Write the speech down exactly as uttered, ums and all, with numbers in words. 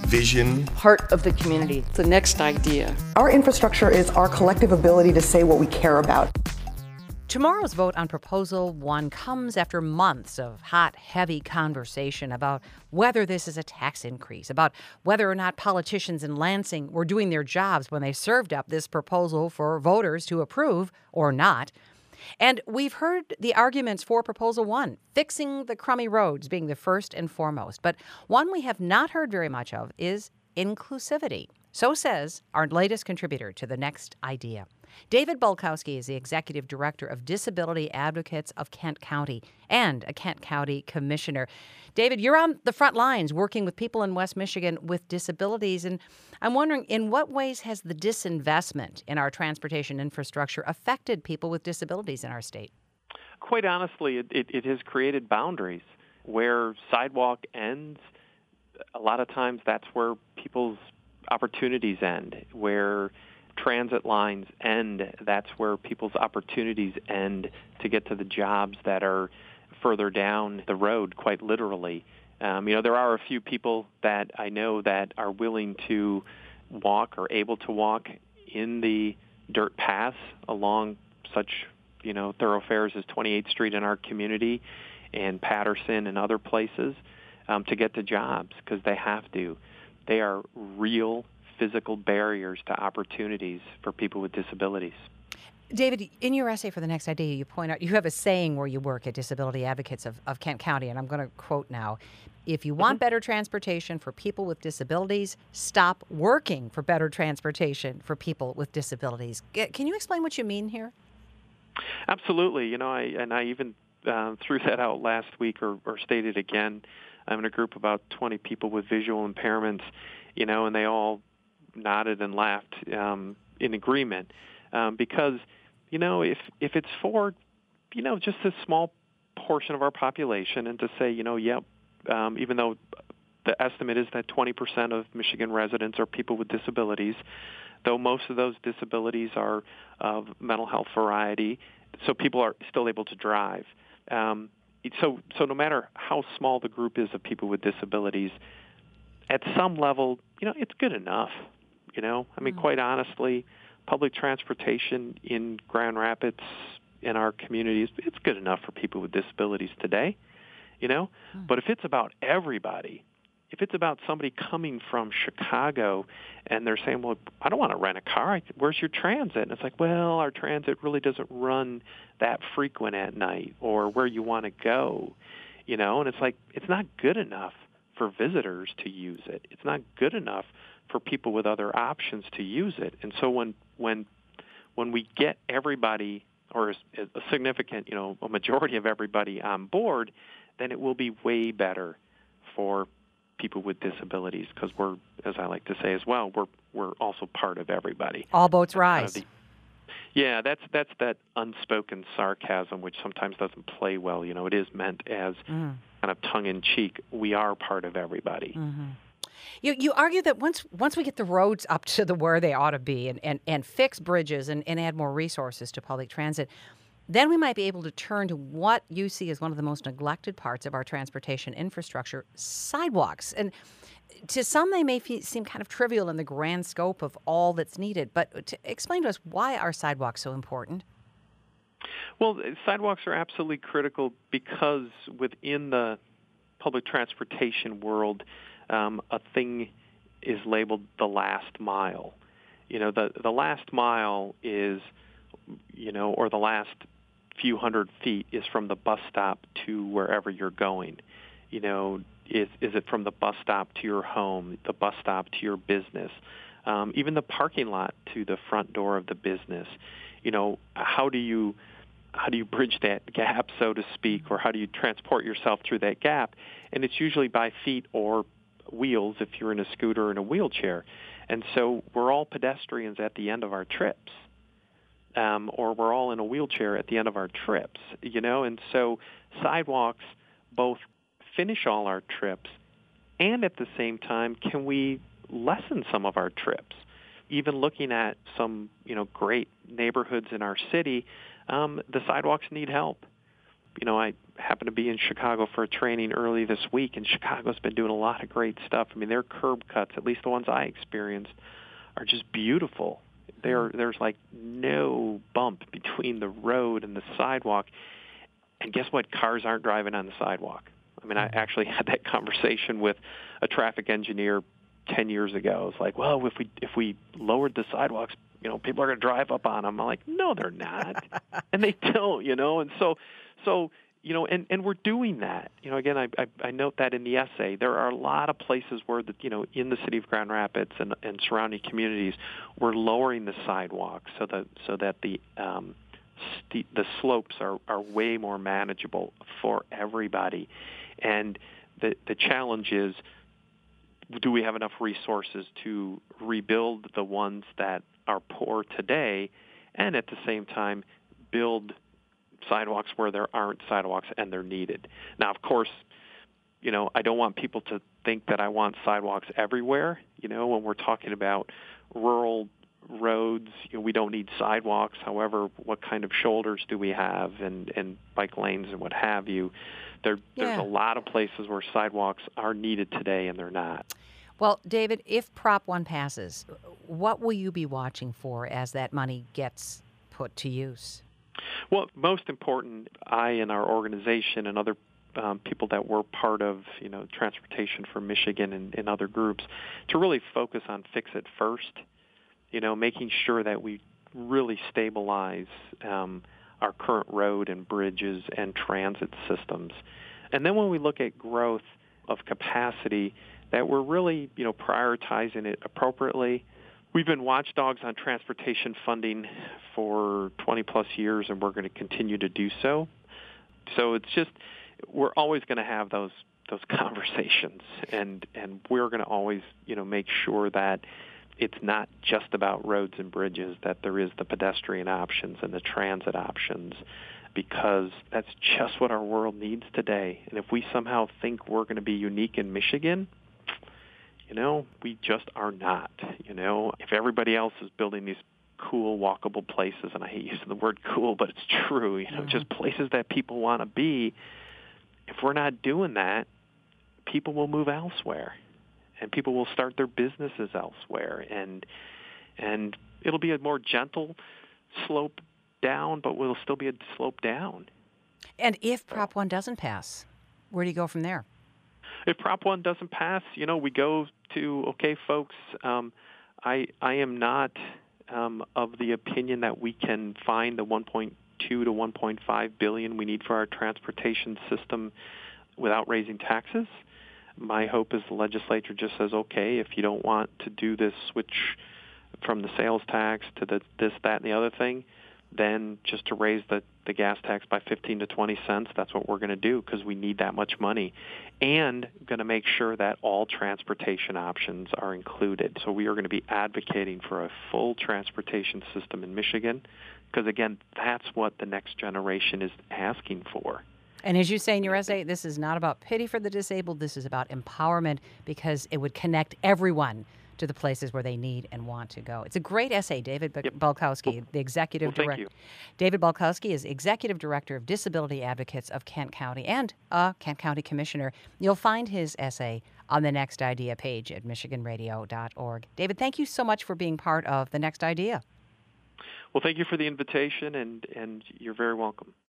vision. Part of the community, the next idea. Our infrastructure is our collective ability to say what we care about. Tomorrow's vote on Proposal One comes after months of hot, heavy conversation about whether this is a tax increase, about whether or not politicians in Lansing were doing their jobs when they served up this proposal for voters to approve or not. And we've heard the arguments for Proposal One, fixing the crummy roads being the first and foremost. But one we have not heard very much of is inclusivity. So says our latest contributor to The Next Idea. David Bulkowski is the Executive Director of Disability Advocates of Kent County and a Kent County Commissioner. David, you're on the front lines working with people in West Michigan with disabilities, and I'm wondering, in what ways has the disinvestment in our transportation infrastructure affected people with disabilities in our state? Quite honestly, it, it, it has created boundaries. Where sidewalk ends, a lot of times that's where people's opportunities end. Where transit lines end, that's where people's opportunities end to get to the jobs that are further down the road, quite literally. Um, you know, there are a few people that I know that are willing to walk or able to walk in the dirt paths along such, you know, thoroughfares as twenty-eighth Street in our community and Patterson and other places um, to get to jobs because they have to. They are real physical barriers to opportunities for people with disabilities. David, in your essay for The Next Idea, you point out, you have a saying where you work at Disability Advocates of, of Kent County, and I'm going to quote now, if you want mm-hmm. better transportation for people with disabilities, stop working for better transportation for people with disabilities. Can you explain what you mean here? Absolutely. You know, I and I even uh, threw that out last week or, or stated again. I'm in a group of about twenty people with visual impairments, you know, and they all nodded and laughed um, in agreement um, because, you know, if if it's for, you know, just a small portion of our population and to say, you know, yep, um, even though the estimate is that twenty percent of Michigan residents are people with disabilities, though most of those disabilities are of mental health variety, so people are still able to drive. Um, so, so no matter how small the group is of people with disabilities, at some level, you know, it's good enough. You know, I mean, mm. quite honestly, public transportation in Grand Rapids, in our communities, it's good enough for people with disabilities today, you know. Mm. But if it's about everybody, if it's about somebody coming from Chicago and they're saying, well, I don't want to rent a car. Where's your transit? And it's like, well, our transit really doesn't run that frequent at night or where you want to go, you know. And it's like, it's not good enough for visitors to use it. It's not good enough for people with other options to use it. And so when when when we get everybody, or a significant, you know, a majority of everybody on board, then it will be way better for people with disabilities because we're, as I like to say as well, we're we're also part of everybody. All boats rise. Kind of the, yeah, that's that's that unspoken sarcasm which sometimes doesn't play well. You know, it is meant as mm. kind of tongue-in-cheek. We are part of everybody. Mm-hmm. You you argue that once once we get the roads up to the where they ought to be and, and, and fix bridges and, and add more resources to public transit, then we might be able to turn to what you see as one of the most neglected parts of our transportation infrastructure, sidewalks. And to some, they may fe- seem kind of trivial in the grand scope of all that's needed. But to explain to us, why are sidewalks so important? Well, sidewalks are absolutely critical because within the public transportation world, Um, a thing is labeled the last mile. You know, the the last mile is, you know, or the last few hundred feet is from the bus stop to wherever you're going. You know, is is it from the bus stop to your home, the bus stop to your business, um, even the parking lot to the front door of the business? You know, how do you how do you bridge that gap, so to speak, or how do you transport yourself through that gap? And it's usually by feet or wheels if you're in a scooter or in a wheelchair. And so we're all pedestrians at the end of our trips, um, or we're all in a wheelchair at the end of our trips, you know. And so sidewalks both finish all our trips and at the same time can we lessen some of our trips. Even looking at some, you know, great neighborhoods in our city, um, the sidewalks need help. you know, I happened to be in Chicago for a training early this week, and Chicago's been doing a lot of great stuff. I mean, their curb cuts, at least the ones I experienced, are just beautiful. There, there's like no bump between the road and the sidewalk. And guess what? Cars aren't driving on the sidewalk. I mean, I actually had that conversation with a traffic engineer ten years ago. It's like, well, if we if we lowered the sidewalks, you know, people are going to drive up on them. I'm like, no, they're not, and they don't, you know. And so, so you know, and, and we're doing that. You know, again, I, I I note that in the essay, there are a lot of places where the you know in the city of Grand Rapids and, and surrounding communities, we're lowering the sidewalks so that so that the um, st- the slopes are, are way more manageable for everybody. And the the challenge is, do we have enough resources to rebuild the ones that are poor today, and at the same time build sidewalks where there aren't sidewalks and they're needed? Now, of course, you know, I don't want people to think that I want sidewalks everywhere. You know, when we're talking about rural roads, you know, we don't need sidewalks. However, what kind of shoulders do we have, and, and bike lanes and what have you? There, Yeah. There's a lot of places where sidewalks are needed today and they're not. Well, David, if Prop one passes, what will you be watching for as that money gets put to use? Well, most important, I and our organization and other um, people that were part of, you know, Transportation for Michigan and, and other groups, to really focus on Fix It First, you know, making sure that we really stabilize um, our current road and bridges and transit systems. And then when we look at growth of capacity, that we're really, you know, prioritizing it appropriately. We've been watchdogs on transportation funding for twenty plus years, and we're going to continue to do so. So it's just, we're always going to have those those conversations, and and we're going to always, you know, make sure that it's not just about roads and bridges, that there is the pedestrian options and the transit options, because that's just what our world needs today. And if we somehow think we're going to be unique in Michigan, you know, we just are not. You know, if everybody else is building these cool, walkable places, and I hate using the word cool, but it's true, you know, mm-hmm. just places that people want to be, if we're not doing that, people will move elsewhere, and people will start their businesses elsewhere, and and it'll be a more gentle slope down, but will still be a slope down. And if Prop one doesn't pass, where do you go from there? If Prop one doesn't pass, you know, we go to, okay, folks, um, I I am not um, of the opinion that we can find the one point two to one point five billion we need for our transportation system without raising taxes. My hope is the legislature just says, okay, if you don't want to do this switch from the sales tax to the this, that, and the other thing, then just to raise the, the gas tax by fifteen to twenty cents, that's what we're going to do, because we need that much money. And going to make sure that all transportation options are included. So we are going to be advocating for a full transportation system in Michigan, because, again, that's what the next generation is asking for. And as you say in your essay, this is not about pity for the disabled. This is about empowerment, because it would connect everyone to the places where they need and want to go. It's a great essay, David B- yep. Balkowski, well, the executive well, director. Thank you. David Balkowski is executive director of Disability Advocates of Kent County and a Kent County commissioner. You'll find his essay on the Next Idea page at michigan radio dot org. David, thank you so much for being part of the Next Idea. Well, thank you for the invitation, and, and you're very welcome.